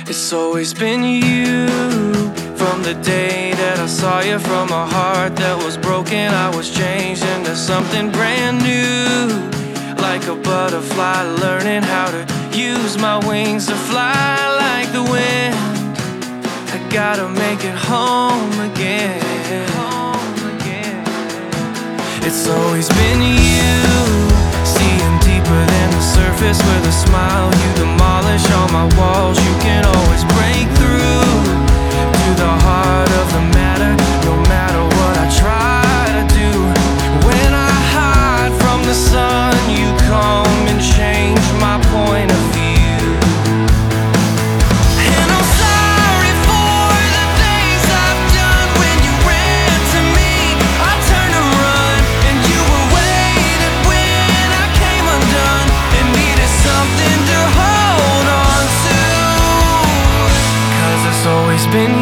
It's always been you. From the day that I saw you, from a heart that was broken, I was changed into something brand new. Like a butterfly learning how to use my wings to fly like the wind. I gotta make it home again. It's always been you. Seeing deeper than the surface, with a smile you demolish all my walls. You can always break through to the heart of the matter, no matter what I try to do. When I hide from the sun, you come and change my point of view. And I'm sorry for the things I've done. When you ran to me, I turned to run, and you were waiting when I came undone and needed something to hold on to. 'Cause it's always been